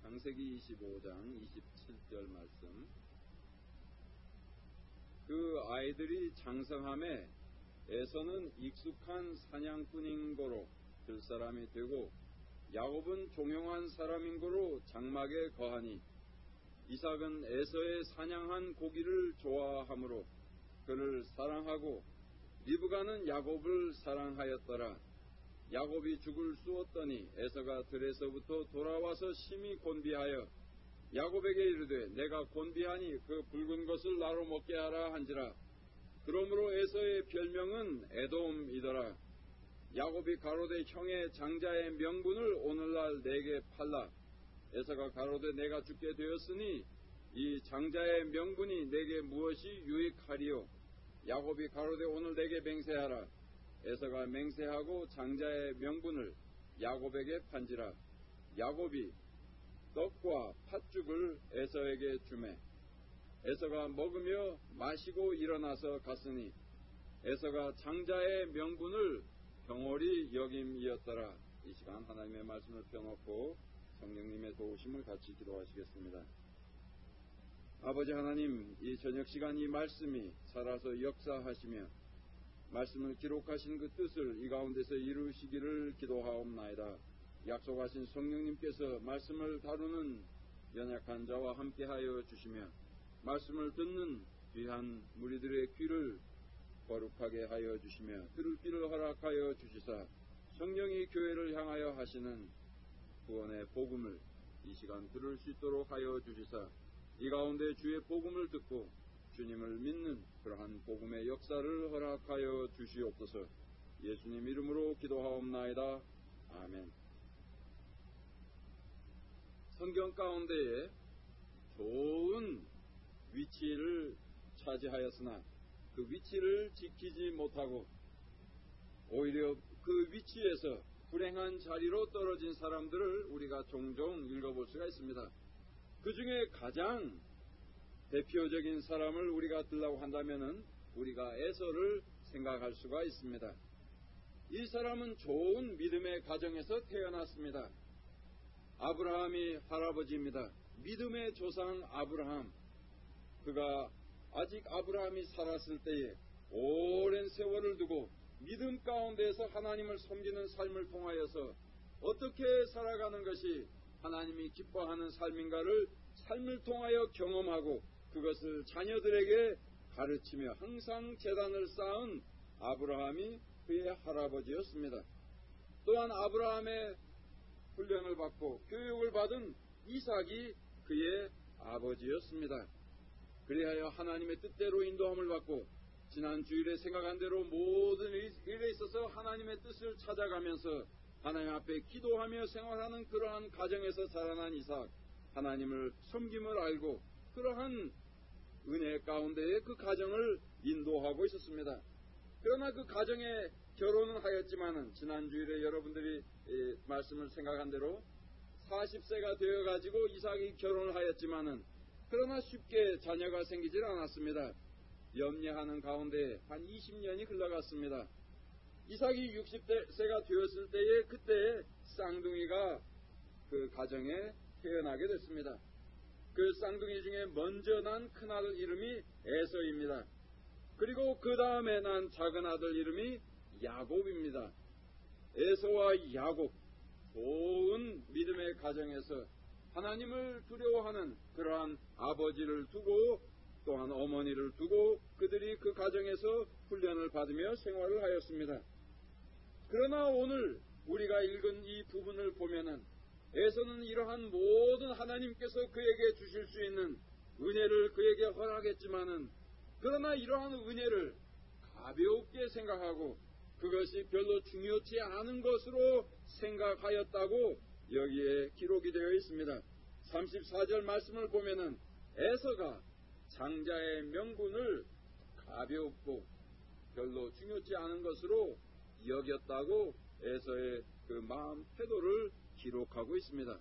창세기 25장 27절 말씀. 그 아이들이 장성함에 에서는 익숙한 사냥꾼인 고로 들사람이 되고 야곱은 종용한 사람인 고로 장막에 거하니 이삭은 에서의 사냥한 고기를 좋아하므로 그를 사랑하고 리브가는 야곱을 사랑하였더라. 야곱이 죽을 쑤었더니 에서가 들에서부터 돌아와서 심히 곤비하여 야곱에게 이르되 내가 곤비하니 그 붉은 것을 나로 먹게 하라 한지라. 그러므로 에서의 별명은 에돔이더라. 야곱이 가로되 형의 장자의 명분을 오늘날 내게 팔라. 에서가 가로되 내가 죽게 되었으니 이 장자의 명분이 내게 무엇이 유익하리요. 야곱이 가로되 오늘 내게 맹세하라. 에서가 맹세하고 장자의 명분을 야곱에게 판지라. 야곱이 떡과 팥죽을 에서에게 주매 에서가 먹으며 마시고 일어나서 갔으니 에서가 장자의 명분을 경홀히 여김이었더라. 이 시간 하나님의 말씀을 펴놓고 성령님의 도우심을 같이 기도하시겠습니다. 아버지 하나님, 이 저녁 시간 이 말씀이 살아서 역사하시며 말씀을 기록하신 그 뜻을 이 가운데서 이루시기를 기도하옵나이다. 약속하신 성령님께서 말씀을 다루는 연약한 자와 함께하여 주시며 말씀을 듣는 귀한 무리들의 귀를 거룩하게 하여 주시며 들을 귀를 허락하여 주시사 성령이 교회를 향하여 하시는 구원의 복음을 이 시간 들을 수 있도록 하여 주시사 이 가운데 주의 복음을 듣고 주님을 믿는 그러한 복음의 역사를 허락하여 주시옵소서. 예수님 이름으로 기도하옵나이다. 아멘. 성경 가운데에 좋은 위치를 차지하였으나 그 위치를 지키지 못하고 오히려 그 위치에서 불행한 자리로 떨어진 사람들을 우리가 종종 읽어볼 수가 있습니다. 그 중에 가장 대표적인 사람을 우리가 들라고 한다면 우리가 에서를 생각할 수가 있습니다. 이 사람은 좋은 믿음의 가정에서 태어났습니다. 아브라함이 할아버지입니다. 믿음의 조상 아브라함. 그가 아직 아브라함이 살았을 때에 오랜 세월을 두고 믿음 가운데에서 하나님을 섬기는 삶을 통하여서 어떻게 살아가는 것이 하나님이 기뻐하는 삶인가를 삶을 통하여 경험하고 그것을 자녀들에게 가르치며 항상 재단을 쌓은 아브라함이 그의 할아버지였습니다. 또한 아브라함의 훈련을 받고 교육을 받은 이삭이 그의 아버지였습니다. 그리하여 하나님의 뜻대로 인도함을 받고 지난 주일에 생각한 대로 모든 일에 있어서 하나님의 뜻을 찾아가면서 하나님 앞에 기도하며 생활하는 그러한 가정에서 자라난 이삭, 하나님을 섬김을 알고 그러한 은혜 가운데에 그 가정을 인도하고 있었습니다. 그러나 그 가정에 결혼은 하였지만은 지난 주일에 여러분들이 말씀을 생각한 대로 40세가 되어가지고 이삭이 결혼을 하였지만은 그러나 쉽게 자녀가 생기질 않았습니다. 염려하는 가운데 한 20년이 흘러갔습니다. 이삭이 60세가 되었을 때에 그때 쌍둥이가 그 가정에 태어나게 됐습니다. 그 쌍둥이 중에 먼저 난 큰아들 이름이 에서입니다. 그리고 그 다음에 난 작은 아들 이름이 야곱입니다. 에서와 야곱, 좋은 믿음의 가정에서 하나님을 두려워하는 그러한 아버지를 두고 또한 어머니를 두고 그들이 그 가정에서 훈련을 받으며 생활을 하였습니다. 그러나 오늘 우리가 읽은 이 부분을 보면은 에서는 이러한 모든 하나님께서 그에게 주실 수 있는 은혜를 그에게 허락했지만은 그러나 이러한 은혜를 가볍게 생각하고 그것이 별로 중요치 않은 것으로 생각하였다고 여기에 기록이 되어 있습니다. 34절 말씀을 보면은 에서가 장자의 명분을 가볍고 별로 중요치 않은 것으로 여겼다고 에서의 그 마음 태도를 기록하고 있습니다.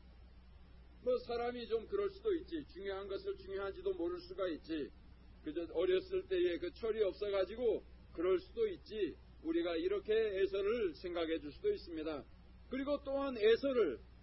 사람이 좀 그럴 수도 있지. 중요한 것을 중요한지도 모를 수가 있지. 그저 어렸을 때에 그 철이 없어가지고 그럴 수도 있지. 우리가 이렇게 에서를 생각해 줄 수도 있습니다. 그리고 또한 에서를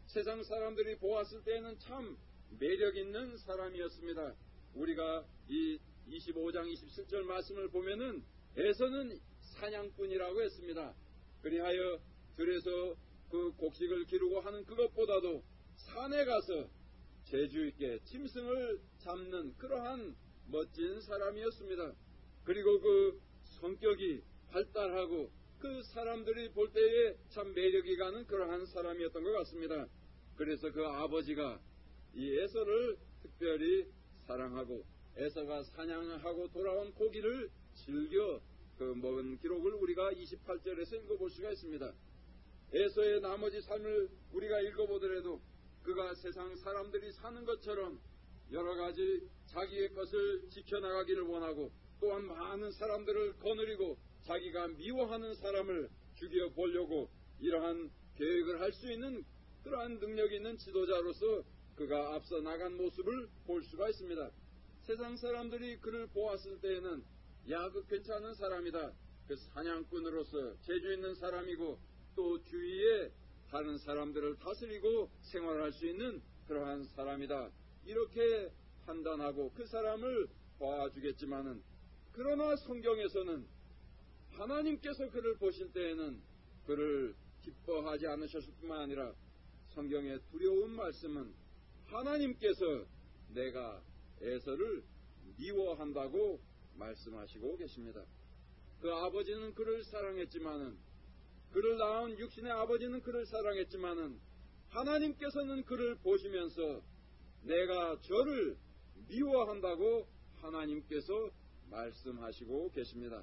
세상 사람들이 보았을 때에는 참 매력 있는 사람이었습니다. 우리가 이 25장 27절 말씀을 보면은 에서는 사냥꾼이라고 했습니다. 그리하여 들에서 그 곡식을 기르고 하는 그것보다도 산에 가서 재주 있게 짐승을 잡는 그러한 멋진 사람이었습니다. 그리고 그 성격이 발달하고 그 사람들이 볼 때에 참 매력이 가는 그러한 사람이었던 것 같습니다. 그래서 그 아버지가 이 에서를 특별히 사랑하고 에서가 사냥하고 돌아온 고기를 즐겨 먹은 기록을 우리가 28절에서 읽어볼 수가 있습니다. 에서의 나머지 삶을 우리가 읽어보더라도 그가 세상 사람들이 사는 것처럼 여러 가지 자기의 것을 지켜나가기를 원하고 또한 많은 사람들을 거느리고 자기가 미워하는 사람을 죽여보려고 이러한 계획을 할 수 있는 그러한 능력이 있는 지도자로서 그가 앞서 나간 모습을 볼 수가 있습니다. 세상 사람들이 그를 보았을 때에는 야, 그 괜찮은 사람이다. 그 사냥꾼으로서 재주 있는 사람이고 또 주위에 다른 사람들을 다스리고 생활할 수 있는 그러한 사람이다. 이렇게 판단하고 그 사람을 봐주겠지만은 그러나 성경에서는 하나님께서 그를 보실 때에는 그를 기뻐하지 않으셨을 뿐만 아니라 성경의 두려운 말씀은 하나님께서 내가 에서를 미워한다고 말씀하시고 계십니다. 그 아버지는 그를 사랑했지만은 그를 낳은 육신의 아버지는 그를 사랑했지만은 하나님께서는 그를 보시면서 내가 저를 미워한다고 하나님께서 말씀하시고 계십니다.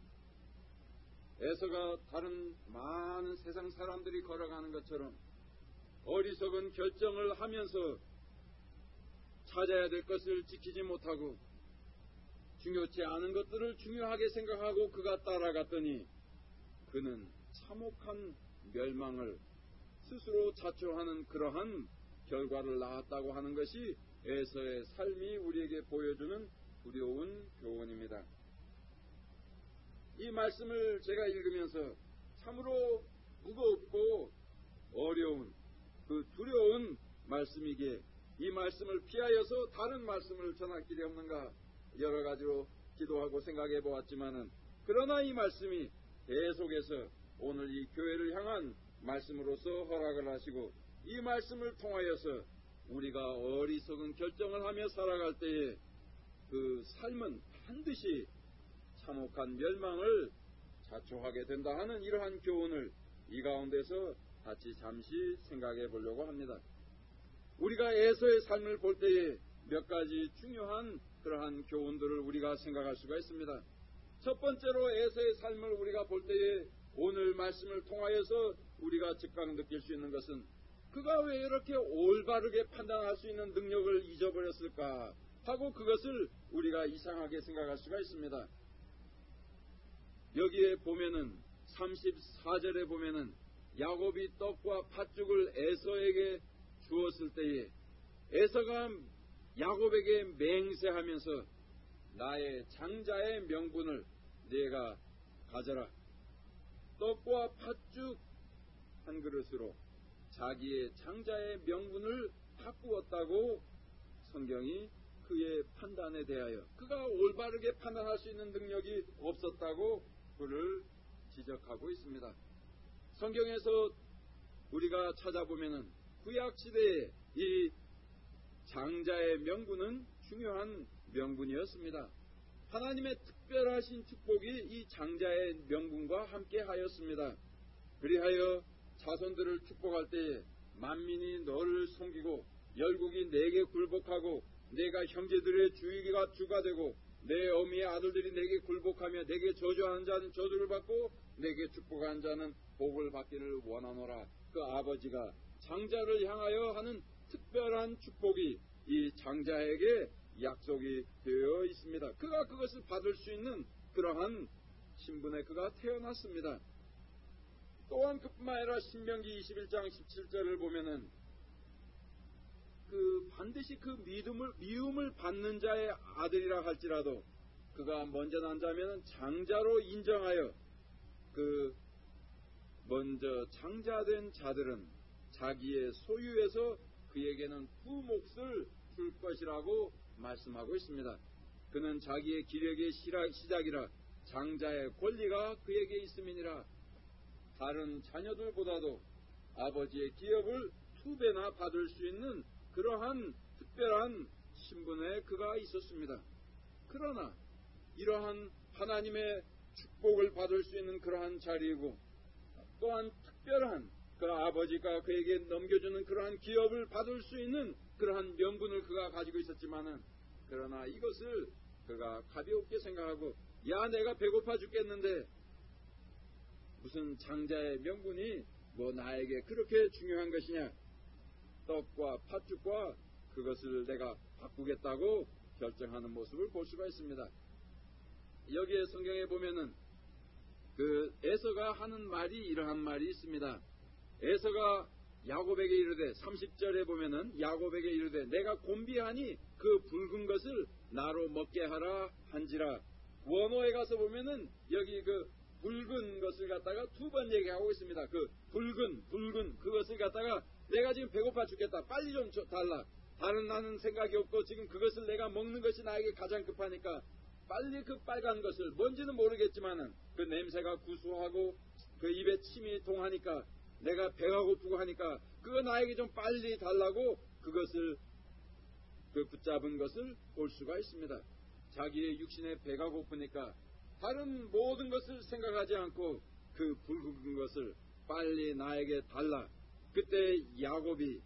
에서가 다른 많은 세상 사람들이 걸어가는 것처럼 어리석은 결정을 하면서 찾아야 될 것을 지키지 못하고 중요치 않은 것들을 중요하게 생각하고 그가 따라갔더니 그는 참혹한 멸망을 스스로 자초하는 그러한 결과를 낳았다고 하는 것이 에서의 삶이 우리에게 보여주는 두려운 교훈입니다. 이 말씀을 제가 읽으면서 참으로 무겁고 어려운 그 두려운 말씀이기에 이 말씀을 피하여서 다른 말씀을 전할 길이 없는가 여러 가지로 기도하고 생각해 보았지만은 그러나 이 말씀이 계속해서 오늘 이 교회를 향한 말씀으로서 허락을 하시고 이 말씀을 통하여서 우리가 어리석은 결정을 하며 살아갈 때에 그 삶은 반드시 참혹한 멸망을 자초하게 된다 하는 이러한 교훈을 이 가운데서 같이 잠시 생각해 보려고 합니다. 우리가 에서의 삶을 볼 때에 몇 가지 중요한 그러한 교훈들을 우리가 생각할 수가 있습니다. 첫 번째로 에서의 삶을 우리가 볼 때에 오늘 말씀을 통하여서 우리가 즉각 느낄 수 있는 것은 그가 왜 이렇게 올바르게 판단할 수 있는 능력을 잊어버렸을까 하고 그것을 우리가 이상하게 생각할 수가 있습니다. 여기에 보면은 34절에 보면은 야곱이 떡과 팥죽을 에서에게 주었을 때에 에서가 야곱에게 맹세하면서 나의 장자의 명분을 네가 가져라. 떡과 팥죽 한 그릇으로 자기의 장자의 명분을 바꾸었다고 성경이 그의 판단에 대하여 그가 올바르게 판단할 수 있는 능력이 없었다고 그를 지적하고 있습니다. 성경에서 우리가 찾아보면은 구약시대에 이 장자의 명분은 중요한 명분이었습니다. 하나님의 특별하신 축복이 이 장자의 명분과 함께 하였습니다. 그리하여 자손들을 축복할 때에 만민이 너를 섬기고 열국이 내게 굴복하고 내가 형제들의 주가 되고 내 어미의 아들들이 내게 굴복하며 내게 저주하는 자는 저주를 받고 내게 축복하는 자는 복을 받기를 원하노라. 그 아버지가 장자를 향하여 하는 특별한 축복이 이 장자에게 약속이 되어 있습니다. 그가 그것을 받을 수 있는 그러한 신분에 그가 태어났습니다. 또한 그뿐만 아니라 신명기 21장 17절을 보면은 반드시 미움을 받는 자의 아들이라 할지라도 그가 먼저 난 자면은 장자로 인정하여 먼저 장자된 자들은 자기의 소유에서 그에게는 두 몫을 줄 것이라고 말씀하고 있습니다. 그는 자기의 기력의 시작이라 장자의 권리가 그에게 있음이니라. 다른 자녀들보다도 아버지의 기업을 2배나 받을 수 있는 그러한 특별한 신분에 그가 있었습니다. 그러나 이러한 하나님의 축복을 받을 수 있는 그러한 자리이고 또한 특별한 그 아버지가 그에게 넘겨주는 그러한 기업을 받을 수 있는 그러한 명분을 그가 가지고 있었지만은 그러나 이것을 그가 가볍게 생각하고 야 내가 배고파 죽겠는데 무슨 장자의 명분이 뭐 나에게 그렇게 중요한 것이냐 떡과 팥죽과 그것을 내가 바꾸겠다고 결정하는 모습을 볼 수가 있습니다. 여기에 성경에 보면은 그 에서가 하는 말이 이러한 말이 있습니다. 에서가 야곱에게 이르되 30절에 보면은 야곱에게 이르되 내가 곤비하니 그 붉은 것을 나로 먹게 하라 한지라. 원어에 가서 보면은 여기 그 붉은 것을 갖다가 2번 얘기하고 있습니다. 그 붉은 그것을 갖다가 내가 지금 배고파 죽겠다. 빨리 좀 달라. 다른 나는 생각이 없고 지금 그것을 내가 먹는 것이 나에게 가장 급하니까 빨리 그 빨간 것을 뭔지는 모르겠지만은 그 냄새가 구수하고 그 입에 침이 동하니까 내가 배가 고프고 하니까 그거 나에게 좀 빨리 달라고 그것을 그 붙잡은 것을 볼 수가 있습니다. 자기의 육신에 배가 고프니까 다른 모든 것을 생각하지 않고 그 붉은 것을 빨리 나에게 달라. 그때 야곱이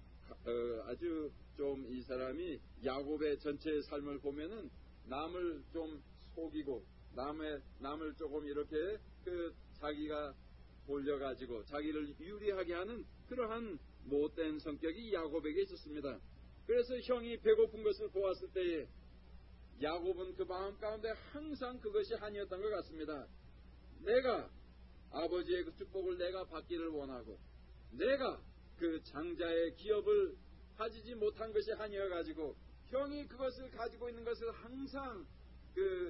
아주 좀 이 사람이 야곱의 전체의 삶을 보면은 남을 좀 속이고 남을 조금 이렇게 그 자기가 돌려가지고 자기를 유리하게 하는 그러한 못된 성격이 야곱에게 있었습니다. 그래서 형이 배고픈 것을 보았을 때에 야곱은 그 마음 가운데 항상 그것이 한이었던 것 같습니다. 내가 아버지의 그 축복을 내가 받기를 원하고 내가 그 장자의 기업을 가지지 못한 것이 한이어가지고 형이 그것을 가지고 있는 것을 항상 그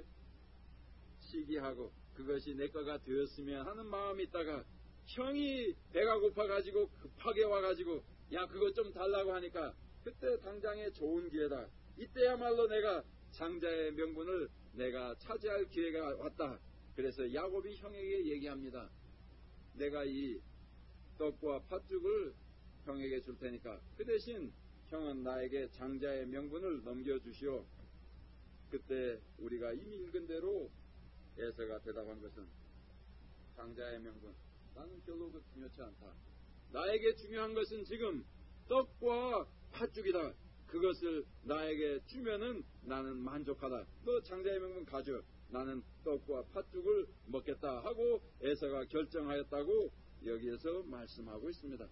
시기하고 그것이 내 거가 되었으면 하는 마음이 있다가 형이 배가 고파가지고 급하게 와가지고 야 그것 좀 달라고 하니까 그때 당장에 좋은 기회다. 이때야말로 내가 장자의 명분을 내가 차지할 기회가 왔다. 그래서 야곱이 형에게 얘기합니다. 내가 이 떡과 팥죽을 형에게 줄 테니까 그 대신 형은 나에게 장자의 명분을 넘겨주시오. 그때 우리가 이미 읽은 대로 에서가 대답한 것은 장자의 명분 나는 별로 그 중요치 않다. 나에게 중요한 것은 지금 떡과 팥죽이다. 그것을 나에게 주면은 나는 만족하다. 너 장자의 명분 가져. 나는 떡과 팥죽을 먹겠다 하고 에서가 결정하였다고 여기에서 말씀하고 있습니다.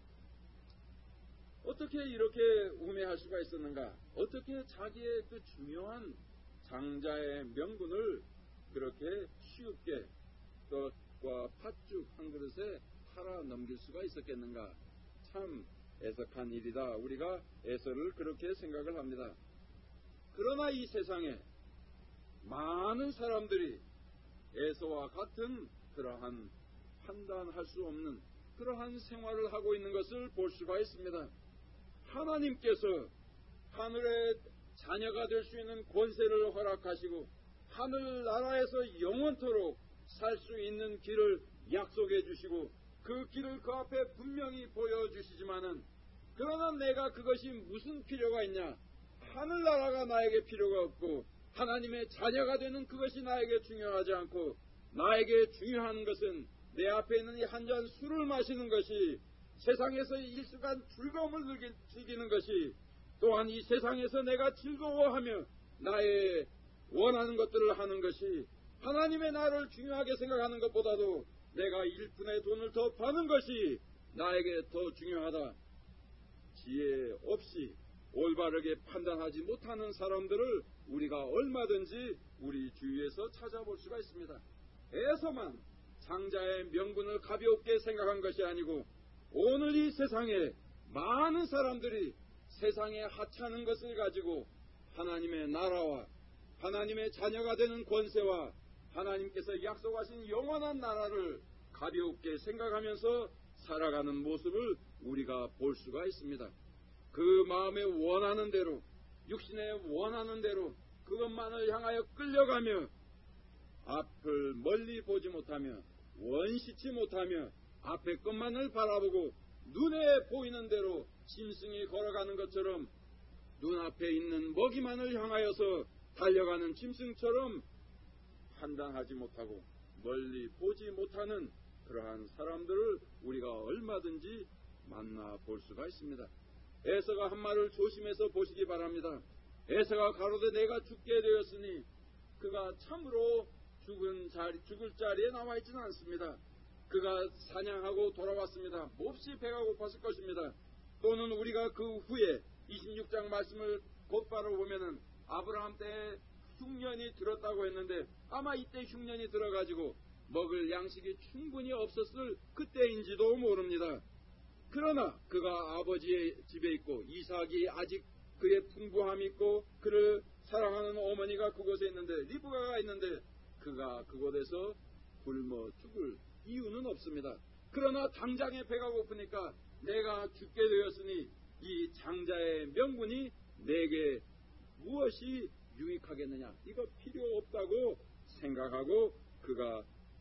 어떻게 이렇게 우매할 수가 있었는가? 어떻게 자기의 그 중요한 장자의 명분을 그렇게 쉽게 떡과 팥죽 한 그릇에 팔아 넘길 수가 있었겠는가? 참 애석한 일이다. 우리가 에서를 그렇게 생각을 합니다. 그러나 이 세상에 많은 사람들이 에서와 같은 그러한 판단할 수 없는 그러한 생활을 하고 있는 것을 볼 수가 있습니다. 하나님께서 하늘의 자녀가 될 수 있는 권세를 허락하시고 하늘나라에서 영원토록 살 수 있는 길을 약속해 주시고 그 길을 그 앞에 분명히 보여주시지만은 그러나 내가 그것이 무슨 필요가 있냐? 하늘나라가 나에게 필요가 없고 하나님의 자녀가 되는 그것이 나에게 중요하지 않고 나에게 중요한 것은 내 앞에 있는 이 한 잔 술을 마시는 것이 세상에서 일순간 즐거움을 즐기는 것이 또한 이 세상에서 내가 즐거워하며 나의 원하는 것들을 하는 것이 하나님의 나를 중요하게 생각하는 것보다도 내가 일푼의 돈을 더 버는 것이 나에게 더 중요하다. 지혜 없이 올바르게 판단하지 못하는 사람들을 우리가 얼마든지 우리 주위에서 찾아볼 수가 있습니다. 에서만 장자의 명분을 가볍게 생각한 것이 아니고 오늘 이 세상에 많은 사람들이 세상에 하찮은 것을 가지고 하나님의 나라와 하나님의 자녀가 되는 권세와 하나님께서 약속하신 영원한 나라를 가볍게 생각하면서 살아가는 모습을 우리가 볼 수가 있습니다. 그 마음에 원하는 대로, 육신에 원하는 대로 그것만을 향하여 끌려가며 앞을 멀리 보지 못하며 원시치 못하며 앞의 것만을 바라보고 눈에 보이는 대로 짐승이 걸어가는 것처럼 눈앞에 있는 먹이만을 향하여서 달려가는 짐승처럼 판단하지 못하고 멀리 보지 못하는 그러한 사람들을 우리가 얼마든지 만나볼 수가 있습니다. 에서가 한 말을 조심해서 보시기 바랍니다. 에서가 가로되 내가 죽게 되었으니 그가 참으로 죽을 자리에 나와 있지는 않습니다. 그가 사냥하고 돌아왔습니다. 몹시 배가 고팠을 것입니다. 또는 우리가 그 후에 26장 말씀을 곧바로 보면은 아브라함 때 흉년이 들었다고 했는데 아마 이때 흉년이 들어가지고 먹을 양식이 충분히 없었을 그때인지도 모릅니다. 그러나 그가 아버지의 집에 있고 이삭이 아직 그의 풍부함이 있고 그를 사랑하는 어머니가 그곳에 있는데 리브가가 있는데 그가 그곳에서 굶어 죽을 이유는 없습니다. 그러나 당장에 배가 고프니까 내가 죽게 되었으니 이 장자의 명분이 내게 무엇이 유익하겠느냐, 이거 필요 없다고 생각하고 그가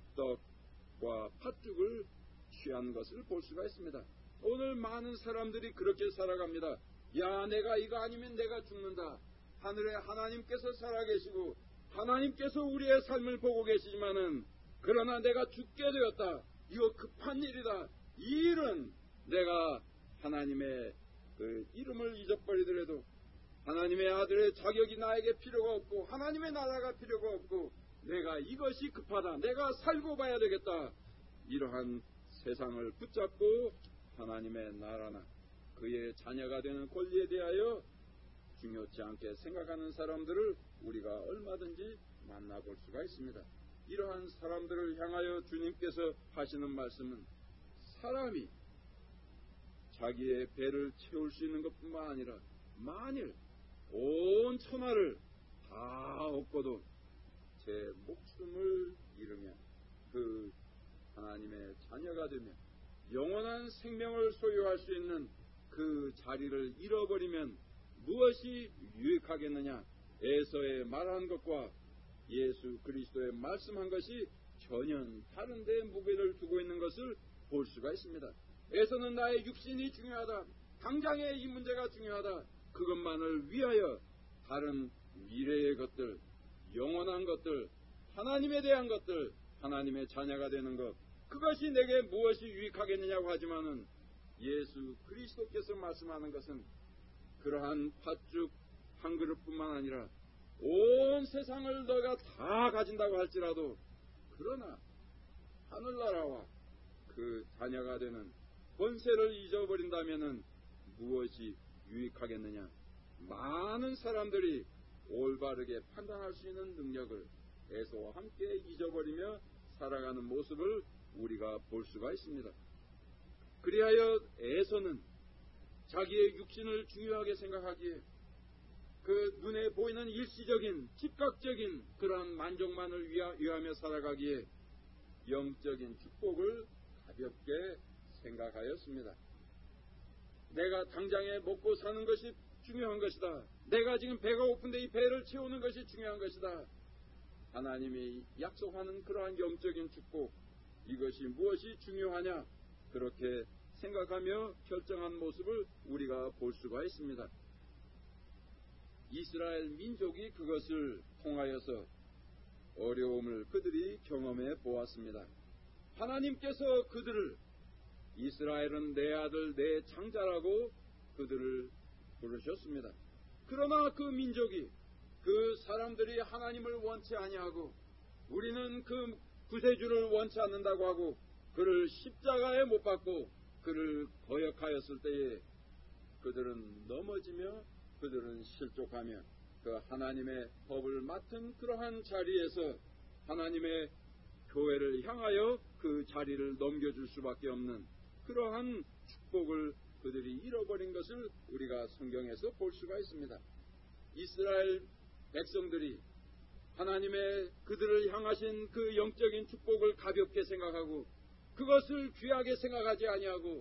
떡과 팥죽을 취한 것을 볼 수가 있습니다. 오늘 많은 사람들이 그렇게 살아갑니다. 야, 내가 이거 아니면 내가 죽는다. 하늘에 하나님께서 살아계시고 하나님께서 우리의 삶을 보고 계시지만은 그러나 내가 죽게 되었다. 이거 급한 일이다. 이 일은 내가 하나님의 그 이름을 잊어버리더라도 하나님의 아들의 자격이 나에게 필요가 없고 하나님의 나라가 필요가 없고 내가 이것이 급하다. 내가 살고 봐야 되겠다. 이러한 세상을 붙잡고 하나님의 나라나 그의 자녀가 되는 권리에 대하여 중요치 않게 생각하는 사람들을 우리가 얼마든지 만나볼 수가 있습니다. 이러한 사람들을 향하여 주님께서 하시는 말씀은 사람이 자기의 배를 채울 수 있는 것뿐만 아니라 만일 온 천하를 다 얻고도 제 목숨을 잃으면 그 하나님의 자녀가 되면 영원한 생명을 소유할 수 있는 그 자리를 잃어버리면 무엇이 유익하겠느냐. 에서의 말한 것과 예수 그리스도의 말씀한 것이 전혀 다른 데 무게를 두고 있는 것을 볼 수가 있습니다. 에서는 나의 육신이 중요하다. 당장의 이 문제가 중요하다. 그것만을 위하여 다른 미래의 것들, 영원한 것들, 하나님에 대한 것들, 하나님의 자녀가 되는 것, 그것이 내게 무엇이 유익하겠느냐고 하지만은 예수 그리스도께서 말씀하는 것은 그러한 팥죽 한 그릇뿐만 아니라 온 세상을 너가 다 가진다고 할지라도 그러나 하늘나라와 그 자녀가 되는 권세를 잊어버린다면은 무엇이 유익하겠느냐. 많은 사람들이 올바르게 판단할 수 있는 능력을 에서와 함께 잊어버리며 살아가는 모습을 우리가 볼 수가 있습니다. 그리하여 에서는 자기의 육신을 중요하게 생각하기에 그 눈에 보이는 일시적인 즉각적인 그러한 만족만을 위하며 살아가기에 영적인 축복을 가볍게 생각하였습니다. 내가 당장에 먹고 사는 것이 중요한 것이다. 내가 지금 배가 고픈데 이 배를 채우는 것이 중요한 것이다. 하나님이 약속하는 그러한 영적인 축복, 이것이 무엇이 중요하냐, 그렇게 생각하며 결정한 모습을 우리가 볼 수가 있습니다. 이스라엘 민족이 그것을 통하여서 어려움을 그들이 경험해 보았습니다. 하나님께서 그들을 이스라엘은 내 아들 내 장자라고 그들을 부르셨습니다. 그러나 그 민족이 그 사람들이 하나님을 원치 아니하고 우리는 그 구세주를 원치 않는다고 하고 그를 십자가에 못 박고 그를 거역하였을 때에 그들은 넘어지며 그들은 실족하며 그 하나님의 법을 맡은 그러한 자리에서 하나님의 교회를 향하여 그 자리를 넘겨줄 수밖에 없는 그러한 축복을 그들이 잃어버린 것을 우리가 성경에서 볼 수가 있습니다. 이스라엘 백성들이 하나님의 그들을 향하신 그 영적인 축복을 가볍게 생각하고 그것을 귀하게 생각하지 아니하고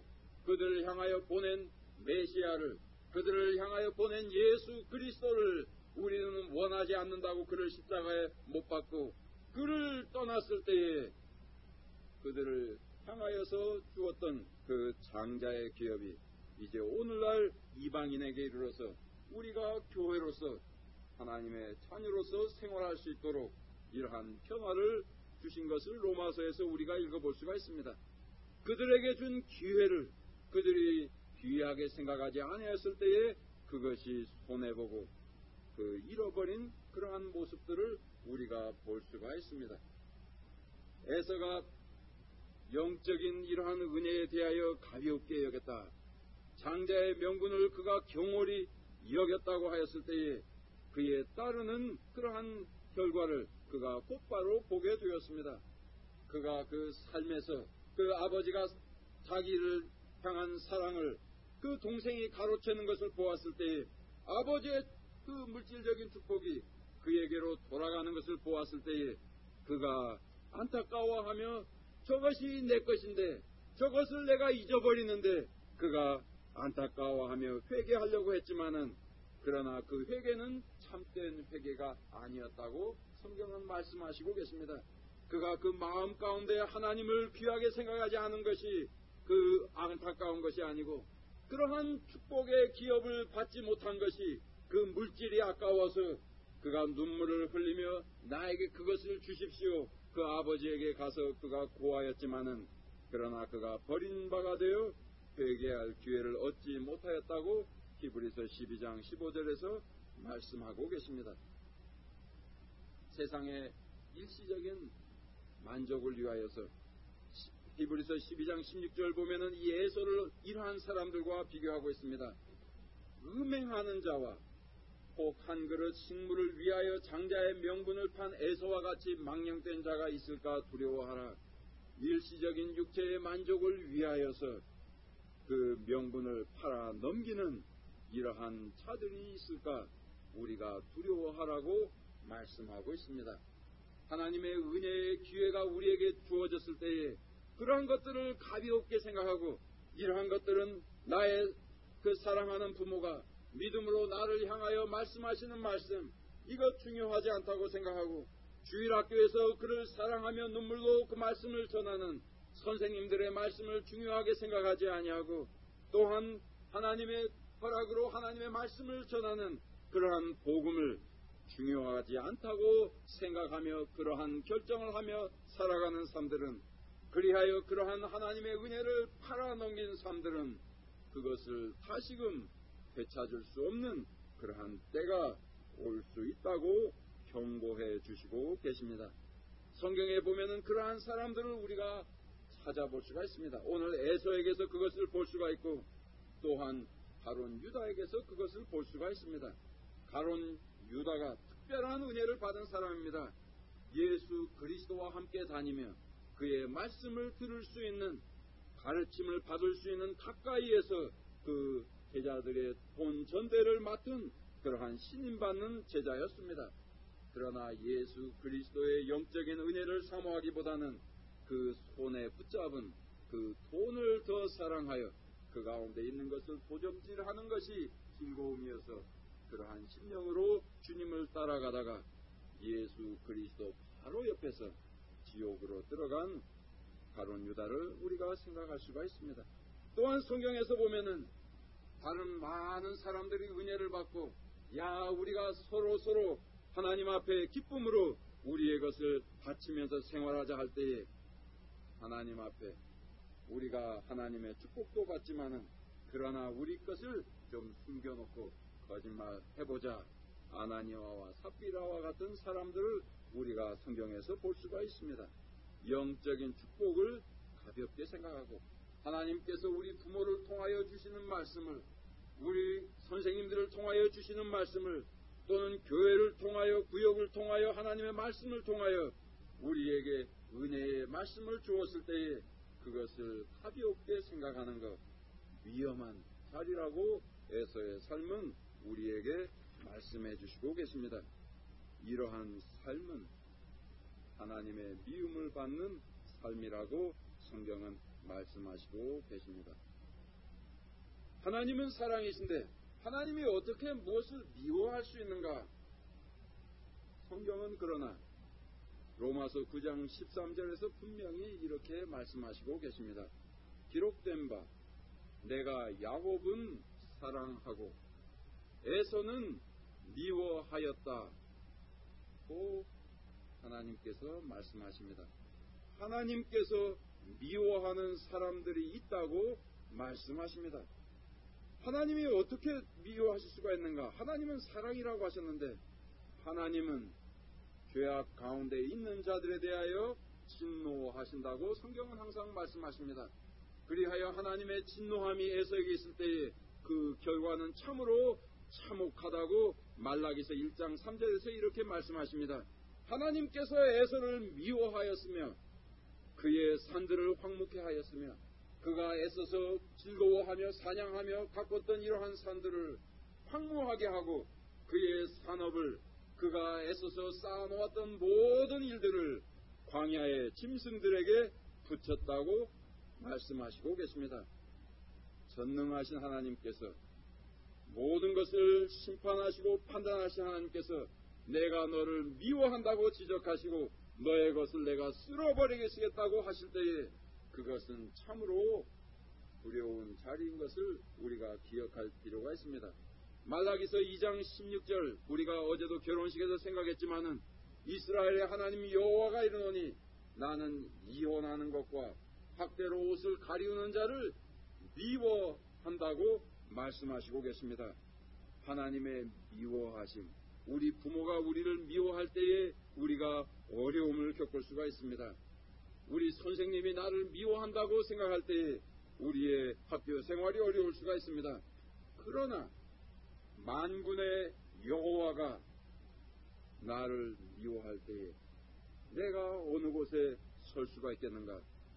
그들을 향하여 보낸 메시아를, 그들을 향하여 보낸 예수 그리스도를 우리는 원하지 않는다고 그를 십자가에 못 박고 그를 떠났을 때에 그들을 향하여서 주었던 그 장자의 기업이 이제 오늘날 이방인에게 이르러서 우리가 교회로서 하나님의 자녀로서 생활할 수 있도록 이러한 평화를 주신 것을 로마서에서 우리가 읽어볼 수가 있습니다. 그들에게 준 기회를 그들이 귀하게 생각하지 아니했을 때에 그것이 손해보고 그 잃어버린 그러한 모습들을 우리가 볼 수가 있습니다. 에서가 영적인 이러한 은혜에 대하여 가볍게 여겼다. 장자의 명분을 그가 경홀히 여겼다고 하였을 때에 그에 따르는 그러한 결과를 그가 곧바로 보게 되었습니다. 그가 그 삶에서 그 아버지가 자기를 향한 사랑을 그 동생이 가로채는 것을 보았을 때에 아버지의 그 물질적인 축복이 그에게로 돌아가는 것을 보았을 때에 그가 안타까워하며 저것이 내 것인데 저것을 내가 잊어버리는데 그가 안타까워하며 회개하려고 했지만은 그러나 그 회개는 참된 회개가 아니었다고 성경은 말씀하시고 계십니다. 그가 그 마음 가운데 하나님을 귀하게 생각하지 않은 것이 그 안타까운 것이 아니고 그러한 축복의 기업을 받지 못한 것이 그 물질이 아까워서 그가 눈물을 흘리며 나에게 그것을 주십시오. 그 아버지에게 가서 그가 고하였지만은 그러나 그가 버린 바가 되어 회개할 기회를 얻지 못하였다고 히브리서 12장 15절에서 말씀하고 계십니다. 세상의 일시적인 만족을 위하여서 히브리서 12장 16절 보면은 이 에서를 이러한 사람들과 비교하고 있습니다. 음행하는 자와 혹 한 그릇 식물을 위하여 장자의 명분을 판 에서와 같이 망령된 자가 있을까 두려워하라. 일시적인 육체의 만족을 위하여서 그 명분을 팔아 넘기는 이러한 자들이 있을까 우리가 두려워하라고 말씀하고 있습니다. 하나님의 은혜의 기회가 우리에게 주어졌을 때에 그러한 것들을 가볍게 생각하고 이러한 것들은 나의 그 사랑하는 부모가 믿음으로 나를 향하여 말씀하시는 말씀 이것 중요하지 않다고 생각하고 주일학교에서 그를 사랑하며 눈물로 그 말씀을 전하는 선생님들의 말씀을 중요하게 생각하지 아니하고 또한 하나님의 허락으로 하나님의 말씀을 전하는 그러한 복음을 중요하지 않다고 생각하며 그러한 결정을 하며 살아가는 삶들은 그리하여 그러한 하나님의 은혜를 팔아넘긴 삶들은 그것을 다시금 되찾을 수 없는 그러한 때가 올 수 있다고 경고해 주시고 계십니다. 성경에 보면은 그러한 사람들을 우리가 찾아볼 수가 있습니다. 오늘 에서에게서 그것을 볼 수가 있고 또한 가론 유다에게서 그것을 볼 수가 있습니다. 가론 유다가 특별한 은혜를 받은 사람입니다. 예수 그리스도와 함께 다니며 그의 말씀을 들을 수 있는 가르침을 받을 수 있는 가까이에서 그 제자들의 본 전대를 맡은 그러한 신임받는 제자였습니다. 그러나 예수 그리스도의 영적인 은혜를 사모하기보다는 그 손에 붙잡은 그 돈을 더 사랑하여 그 가운데 있는 것을 도적질하는 것이 즐거움이어서 그러한 심령으로 주님을 따라가다가 예수 그리스도 바로 옆에서 지옥으로 들어간 가론 유다를 우리가 생각할 수가 있습니다. 또한 성경에서 보면은 다른 많은 사람들이 은혜를 받고 우리가 서로 하나님 앞에 기쁨으로 우리의 것을 바치면서 생활하자 할 때에 하나님 앞에 우리가 하나님의 축복도 받지만은 그러나 우리 것을 좀 숨겨놓고 거짓말 해보자 아나니아와 삽비라와 같은 사람들을 우리가 성경에서 볼 수가 있습니다. 영적인 축복을 가볍게 생각하고 하나님께서 우리 부모를 통하여 주시는 말씀을 우리 선생님들을 통하여 주시는 말씀을 또는 교회를 통하여 구역을 통하여 하나님의 말씀을 통하여 우리에게 은혜의 말씀을 주었을 때에 그것을 가볍게 생각하는 것 위험한 자리라고 에서의 삶은 우리에게 말씀해 주시고 계십니다. 이러한 삶은 하나님의 미움을 받는 삶이라고 성경은 말씀하시고 계십니다. 하나님은 사랑이신데 하나님이 어떻게 무엇을 미워할 수 있는가? 성경은 그러나 로마서 9장 13절에서 분명히 이렇게 말씀하시고 계십니다. 기록된 바 내가 야곱은 사랑하고 에서는 미워하였다. 고 하나님께서 말씀하십니다. 하나님께서 미워하는 사람들이 있다고 말씀하십니다. 하나님이 어떻게 미워하실 수가 있는가? 하나님은 사랑이라고 하셨는데 하나님은 죄악 가운데 있는 자들에 대하여 진노하신다고 성경은 항상 말씀하십니다. 그리하여 하나님의 진노함이 에서에게 있을 때에 그 결과는 참으로 참혹하다고 말라기서 1장 3절에서 이렇게 말씀하십니다. 하나님께서 에서를 미워하였으며 그의 산들을 황무케 하였으며 그가 애써서 즐거워하며 사냥하며 가꿨던 이러한 산들을 황무하게 하고 그의 산업을 그가 애써서 쌓아놓았던 모든 일들을 광야의 짐승들에게 붙였다고 말씀하시고 계십니다. 전능하신 하나님께서 모든 것을 심판하시고 판단하신 하나님께서 내가 너를 미워한다고 지적하시고 너의 것을 내가 쓸어버리겠다고 하실 때에 그것은 참으로 두려운 자리인 것을 우리가 기억할 필요가 있습니다. 말라기서 2장 16절 우리가 어제도 결혼식에서 생각했지만은 이스라엘의 하나님 여호와가 이르노니 나는 이혼하는 것과 학대로 옷을 가리우는 자를 미워한다고 말씀하시고 계십니다. 하나님의 미워하심, 우리 부모가 우리를 미워할 때에 우리가 어려움을 겪을 수가 있습니다. 우리 선생님이 나를 미워한다고 생각할 때에 우리의 학교 생활이 어려울 수가 있습니다. 그러나 만군의 여호와가 나를 미워할 때에 내가 어느 곳에 설 수가 있겠는가?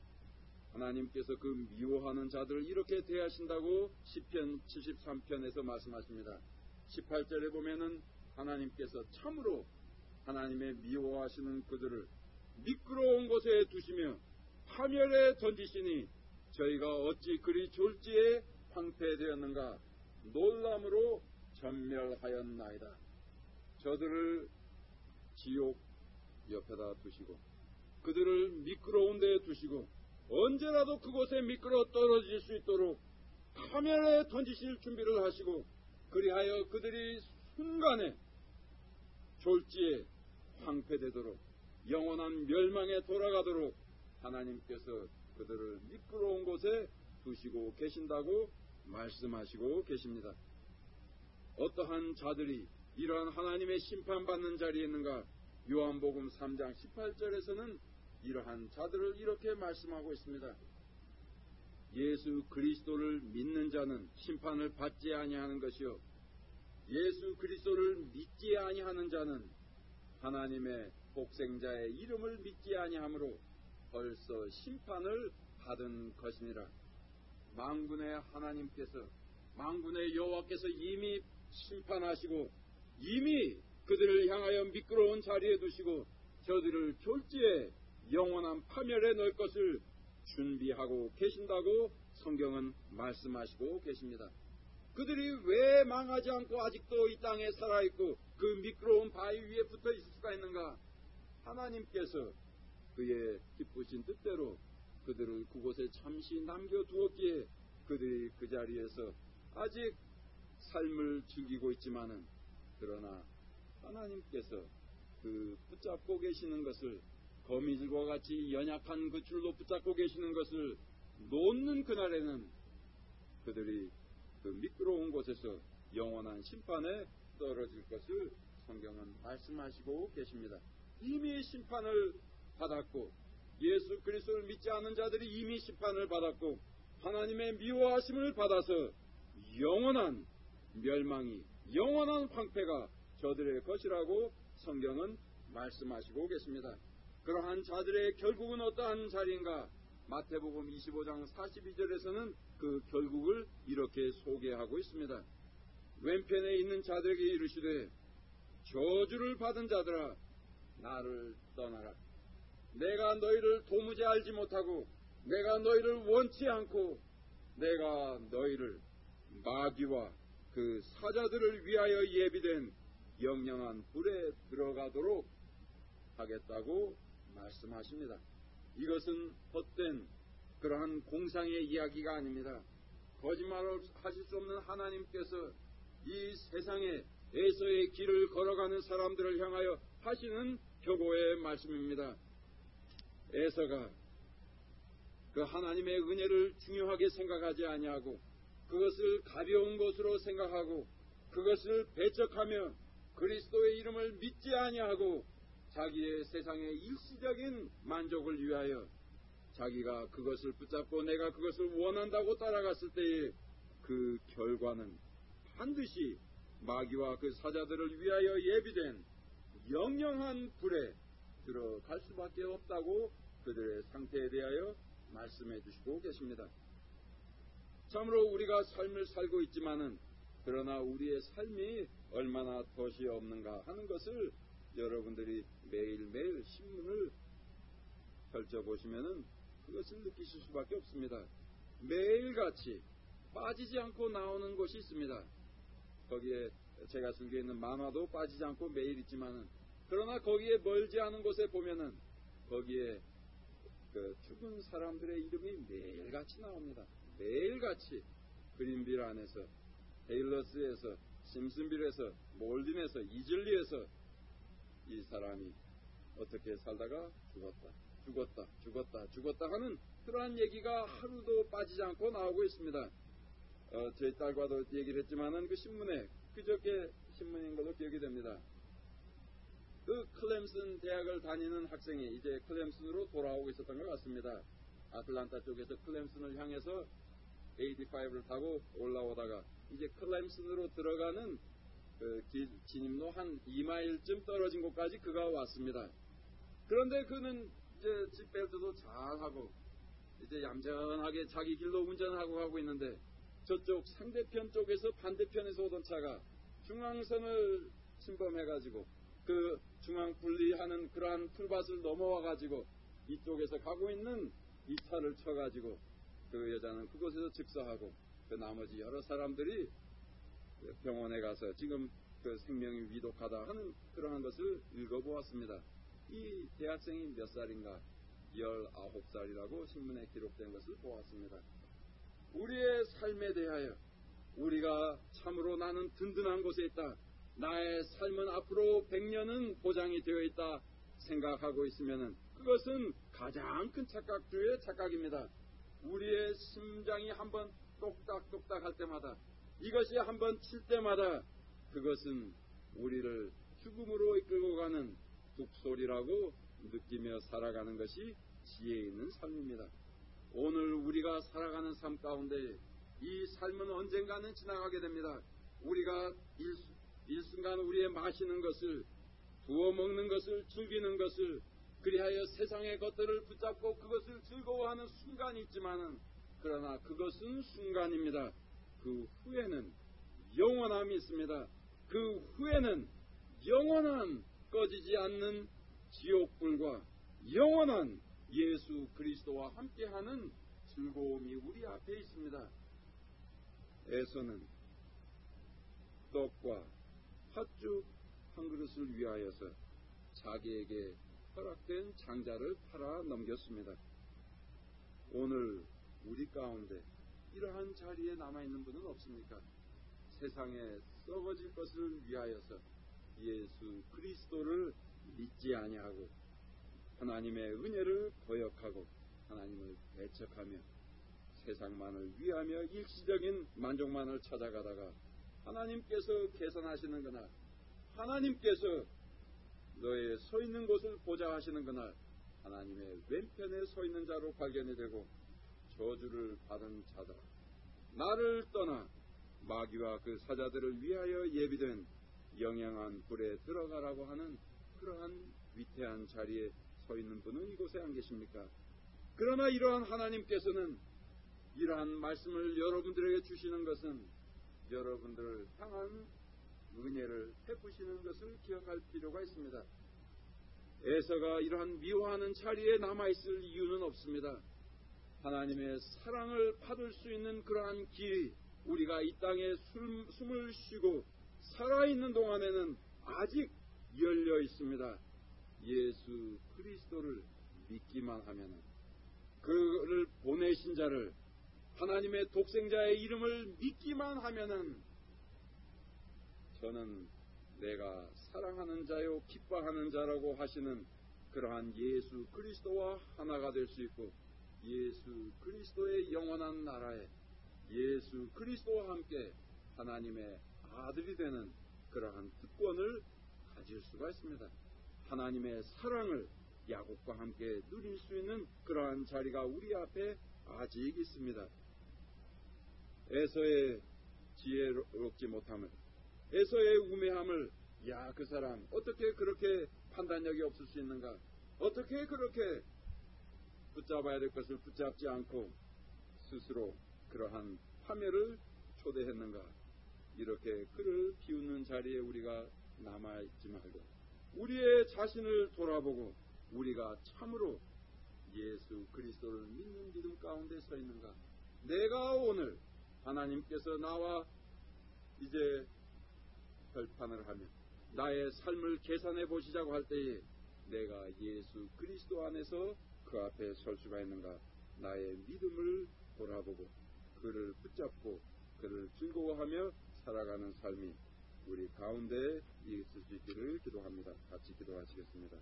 하나님께서 그 미워하는 자들을 이렇게 대하신다고 시편 73편에서 말씀하십니다. 18절에 보면은 하나님께서 참으로 하나님의 미워하시는 그들을 미끄러운 곳에 두시며 파멸에 던지시니 저희가 어찌 그리 졸지에 황폐되었는가 놀람으로 전멸하였나이다. 저들을 지옥 옆에다 두시고 그들을 미끄러운 데에 두시고 언제라도 그곳에 미끄러 떨어질 수 있도록 파멸에 던지실 준비를 하시고 그리하여 그들이 순간에 졸지에 황폐되도록 영원한 멸망에 돌아가도록 하나님께서 그들을 미끄러운 곳에 두시고 계신다고 말씀하시고 계십니다. 어떠한 자들이 이러한 하나님의 심판받는 자리에 있는가? 요한복음 3장 18절에서는 이러한 자들을 이렇게 말씀하고 있습니다. 예수 그리스도를 믿는 자는 심판을 받지 아니하는 것이요 예수 그리스도를 믿지 아니하는 자는 하나님의 복생자의 이름을 믿지 아니하므로 벌써 심판을 받은 것이니라. 만군의 하나님께서 만군의 여호와께서 이미 심판하시고 이미 그들을 향하여 미끄러운 자리에 두시고 저들을 졸지에 영원한 파멸에 넣을 것을 준비하고 계신다고 성경은 말씀하시고 계십니다. 그들이 왜 망하지 않고 아직도 이 땅에 살아있고 그 미끄러운 바위 위에 붙어 있을 수가 있는가? 하나님께서 그의 기쁘신 뜻대로 그들을 그곳에 잠시 남겨두었기에 그들이 그 자리에서 아직 삶을 즐기고 있지만은 그러나 하나님께서 그 붙잡고 계시는 것을 거미줄과 같이 연약한 그 줄로 붙잡고 계시는 것을 놓는 그날에는 그들이 그 미끄러운 곳에서 영원한 심판에 떨어질 것을 성경은 말씀하시고 계십니다. 이미 심판을 받았고 예수 그리스도를 믿지 않는 자들이 이미 심판을 받았고 하나님의 미워하심을 받아서 영원한 멸망이 영원한 황폐가 저들의 것이라고 성경은 말씀하시고 계십니다. 그러한 자들의 결국은 어떠한 자리인가? 마태복음 25장 42절에서는 그 결국을 이렇게 소개하고 있습니다. 왼편에 있는 자들에게 이르시되 저주를 받은 자들아 나를 떠나라. 내가 너희를 도무지 알지 못하고 내가 너희를 원치 않고 내가 너희를 마귀와 그 사자들을 위하여 예비된 영영한 불에 들어가도록 하겠다고 말씀하십니다. 이것은 헛된 그러한 공상의 이야기가 아닙니다. 거짓말을 하실 수 없는 하나님께서 이 세상에 에서의 길을 걸어가는 사람들을 향하여 하시는 교고의 말씀입니다. 에서가 그 하나님의 은혜를 중요하게 생각하지 아니하고 그것을 가벼운 것으로 생각하고 그것을 배척하며 그리스도의 이름을 믿지 아니하고 자기의 세상의 일시적인 만족을 위하여 자기가 그것을 붙잡고 내가 그것을 원한다고 따라갔을 때의 그 결과는 반드시 마귀와 그 사자들을 위하여 예비된 영영한 불에 들어갈 수밖에 없다고 그들의 상태에 대하여 말씀해 주시고 계십니다. 참으로 우리가 삶을 살고 있지만은 그러나 우리의 삶이 얼마나 덫이 없는가 하는 것을 여러분들이 매일매일 신문을 펼쳐보시면은 그것을 느끼실 수밖에 없습니다. 매일같이 빠지지 않고 나오는 것이 있습니다. 거기에 제가 즐겨 있는 만화도 빠지지 않고 매일 있지만은 그러나 거기에 멀지 않은 곳에 보면은 거기에 그 죽은 사람들의 이름이 매일같이 나옵니다. 매일같이 그린빌 안에서, 테일러스에서, 심슨빌에서, 몰딘에서, 이즐리에서 이 사람이 어떻게 살다가 죽었다 하는 그러한 얘기가 하루도 빠지지 않고 나오고 있습니다. 저희 딸과도 얘기를 했지만은 그 신문에 그저께 신문인 걸로 기억이 됩니다. 그 클램슨 대학을 다니는 학생이 이제 클램슨으로 돌아오고 있었던 것 같습니다. 아틀란타 쪽에서 클램슨을 향해서 85를 타고 올라오다가 이제 클램슨으로 들어가는 그 진입로 한 2마일쯤 떨어진 곳까지 그가 왔습니다. 그런데 그는 이제 집벨트도 잘하고 이제 얌전하게 자기 길로 운전하고 가고 있는데 저쪽 상대편 쪽에서 반대편에서 오던 차가 중앙선을 침범해가지고 그 중앙 분리하는 그러한 풀밭을 넘어와가지고 이쪽에서 가고 있는 이 차를 쳐가지고 그 여자는 그곳에서 즉사하고 그 나머지 여러 사람들이 병원에 가서 지금 그 생명이 위독하다 하는 그러한 것을 읽어보았습니다. 이 대학생이 몇 살인가? 19살이라고 신문에 기록된 것을 보았습니다. 우리의 삶에 대하여 우리가 참으로 나는 든든한 곳에 있다. 나의 삶은 앞으로 100년은 보장이 되어 있다 생각하고 있으면은 그것은 가장 큰 착각 중의 착각입니다. 우리의 심장이 한번 똑딱똑딱 할 때마다 이것이 한번 칠 때마다 그것은 우리를 죽음으로 이끌고 가는 북소리라고 느끼며 살아가는 것이 지혜 있는 삶입니다. 오늘 우리가 살아가는 삶 가운데 이 삶은 언젠가는 지나가게 됩니다. 우리가 일순간 우리의 마시는 것을 부어 먹는 것을 즐기는 것을 그리하여 세상의 것들을 붙잡고 그것을 즐거워하는 순간이 있지만은 그러나 그것은 순간입니다. 그 후에는 영원함이 있습니다. 그 후에는 영원한 꺼지지 않는 지옥불과 영원한 예수 그리스도와 함께하는 즐거움이 우리 앞에 있습니다. 에서는 떡과 팥죽 한 그릇을 위하여서 자기에게 허락된 장자를 팔아 넘겼습니다. 오늘 우리 가운데 이러한 자리에 남아있는 분은 없습니까? 세상에 썩어질 것을 위하여서 예수 그리스도를 믿지 아니하고 하나님의 은혜를 거역하고 하나님을 배척하며 세상만을 위하며 일시적인 만족만을 찾아가다가 하나님께서 계산하시는 그날, 하나님께서 너의 서 있는 곳을 보자 하시는 그날 하나님의 왼편에 서 있는 자로 발견이 되고 저주를 받은 자다. 나를 떠나 마귀와 그 사자들을 위하여 예비된 영영한 불에 들어가라고 하는 그러한 위태한 자리에 서 있는 분은 이곳에 안 계십니까? 그러나 이러한 하나님께서는 이러한 말씀을 여러분들에게 주시는 것은 여러분들을 향한 은혜를 베푸시는 것을 기억할 필요가 있습니다. 에서가 이러한 미워하는 자리에 남아있을 이유는 없습니다. 하나님의 사랑을 받을 수 있는 그러한 길이 우리가 이 땅에 숨을 쉬고 살아있는 동안에는 아직 열려 있습니다. 예수 그리스도를 믿기만 하면은, 그를 보내신 자를, 하나님의 독생자의 이름을 믿기만 하면은, 저는 내가 사랑하는 자요 기뻐하는 자라고 하시는 그러한 예수 그리스도와 하나가 될 수 있고, 예수 그리스도의 영원한 나라에 예수 그리스도와 함께 하나님의 아들이 되는 그러한 특권을 가질 수가 있습니다. 하나님의 사랑을 야곱과 함께 누릴 수 있는 그러한 자리가 우리 앞에 아직 있습니다. 에서의 지혜롭지 못함을, 에서의 우매함을, 야, 그 사람 어떻게 그렇게 판단력이 없을 수 있는가, 어떻게 그렇게 붙잡아야 될 것을 붙잡지 않고 스스로 그러한 파멸을 초대했는가, 이렇게 그를 비웃는 자리에 우리가 남아있지 말고 우리의 자신을 돌아보고 우리가 참으로 예수 그리스도를 믿는 믿음 가운데 서 있는가, 내가 오늘 하나님께서 나와 이제 결판을 하며 나의 삶을 계산해 보시자고 할 때에 내가 예수 그리스도 안에서 그 앞에 설 수가 있는가, 나의 믿음을 돌아보고 그를 붙잡고 그를 즐거워하며 살아가는 삶이 우리 가운데 있을 수 있기를 기도합니다. 같이 기도하시겠습니다.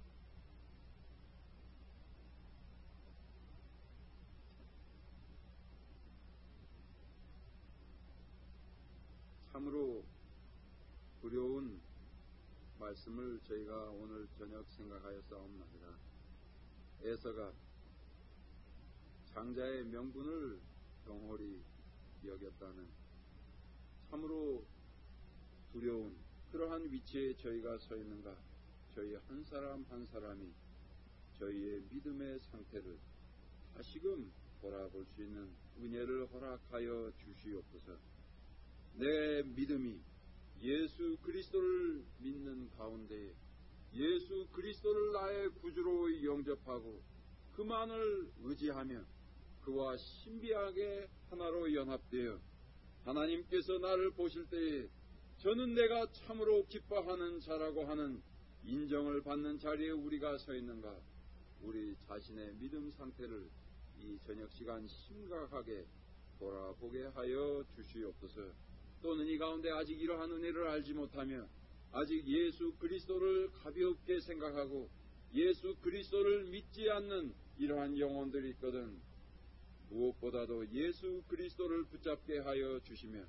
참으로 두려운 말씀을 저희가 오늘 저녁 생각하여 싸움나이다. 에서가 장자의 명분을 경홀히 여겼다는 참으로 두려운 그러한 위치에 저희가 서 있는가, 저희 한 사람 한 사람이 저희의 믿음의 상태를 다시금 돌아볼 수 있는 은혜를 허락하여 주시옵소서. 내 믿음이 예수 그리스도를 믿는 가운데 예수 그리스도를 나의 구주로 영접하고 그만을 의지하며 그와 신비하게 하나로 연합되어 하나님께서 나를 보실 때에 저는 내가 참으로 기뻐하는 자라고 하는 인정을 받는 자리에 우리가 서 있는가, 우리 자신의 믿음 상태를 이 저녁 시간 심각하게 돌아보게 하여 주시옵소서. 또는 이 가운데 아직 이러한 은혜를 알지 못하며 아직 예수 그리스도를 가볍게 생각하고 예수 그리스도를 믿지 않는 이러한 영혼들이 있거든, 무엇보다도 예수 그리스도를 붙잡게 하여 주시며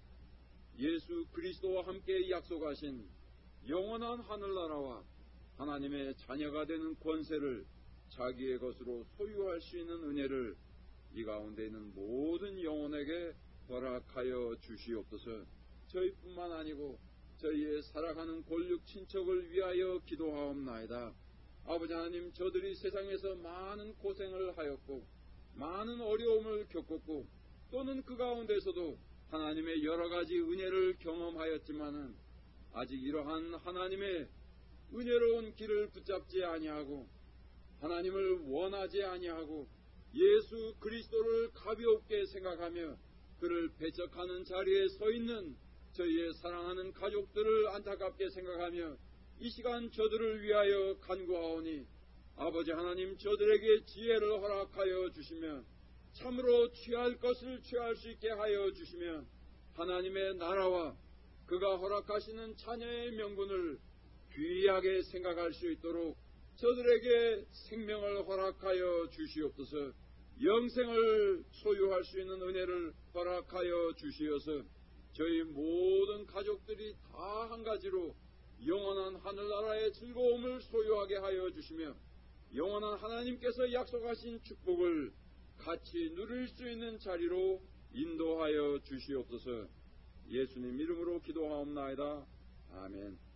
예수 그리스도와 함께 약속하신 영원한 하늘나라와 하나님의 자녀가 되는 권세를 자기의 것으로 소유할 수 있는 은혜를 이 가운데 있는 모든 영혼에게 허락하여 주시옵소서. 저희뿐만 아니고 저희의 살아가는 골육 친척을 위하여 기도하옵나이다. 아버지 하나님, 저들이 세상에서 많은 고생을 하였고 많은 어려움을 겪었고 또는 그 가운데서도 하나님의 여러 가지 은혜를 경험하였지만은 아직 이러한 하나님의 은혜로운 길을 붙잡지 아니하고 하나님을 원하지 아니하고 예수 그리스도를 가볍게 생각하며 그를 배척하는 자리에 서 있는 저희의 사랑하는 가족들을 안타깝게 생각하며 이 시간 저들을 위하여 간구하오니 아버지 하나님, 저들에게 지혜를 허락하여 주시며 참으로 취할 것을 취할 수 있게 하여 주시며 하나님의 나라와 그가 허락하시는 자녀의 명분을 귀하게 생각할 수 있도록 저들에게 생명을 허락하여 주시옵소서. 영생을 소유할 수 있는 은혜를 허락하여 주시어서 저희 모든 가족들이 다 한 가지로 영원한 하늘나라의 즐거움을 소유하게 하여 주시며 영원한 하나님께서 약속하신 축복을 같이 누릴 수 있는 자리로 인도하여 주시옵소서. 예수님 이름으로 기도하옵나이다. 아멘.